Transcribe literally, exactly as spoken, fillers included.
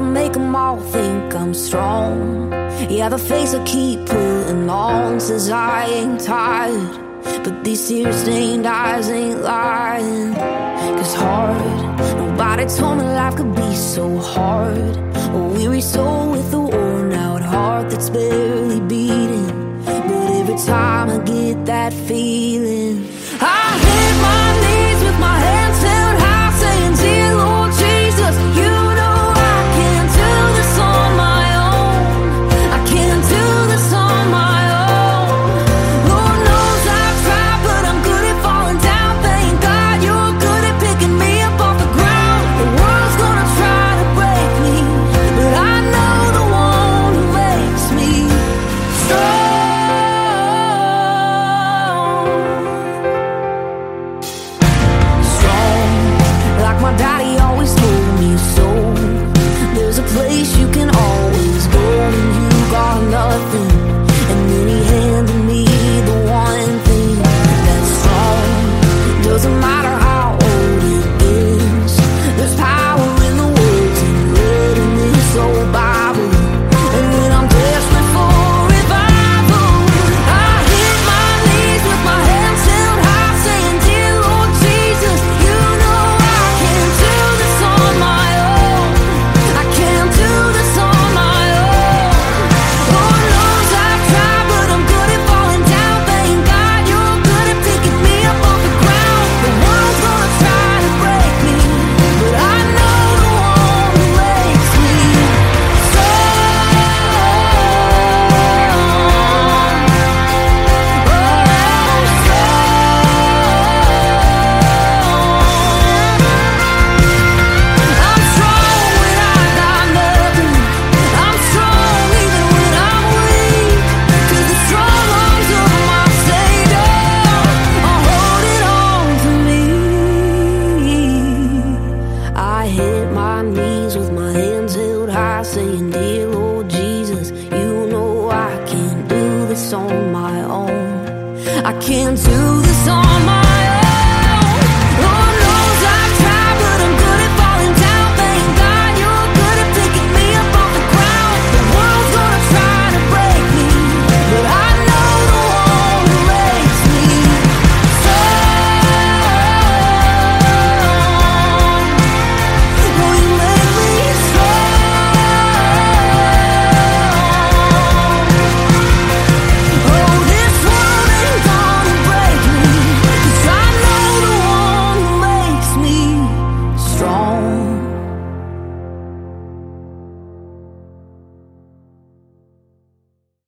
make them all think I'm strong. Yeah, the face I keep putting on says I ain't tired, but these tear-stained eyes ain't lying. Cause hard, nobody told me life could be so hard. A weary soul with a worn-out heart that's barely beating. But every time I get that feeling,